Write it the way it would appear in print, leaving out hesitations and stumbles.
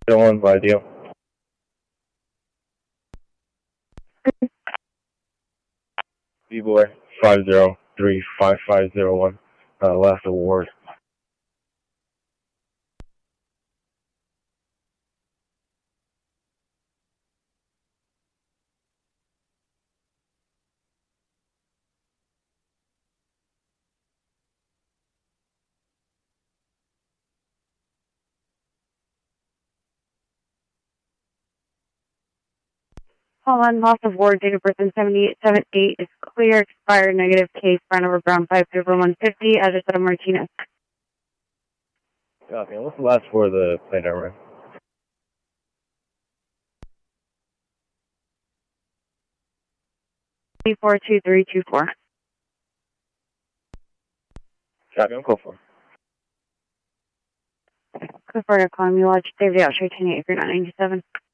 01 by deal. B-Boy 5035501, last award. Hold on, loss of ward, date of birth in 7878 is clear, expired, negative case, front over Brown 53150, address of Martinez. Copy. And what's the last four of the plate number? 342324. Copy. I'm call for. Clifford, Economy Lodge, David Outshire, 10 acre 997.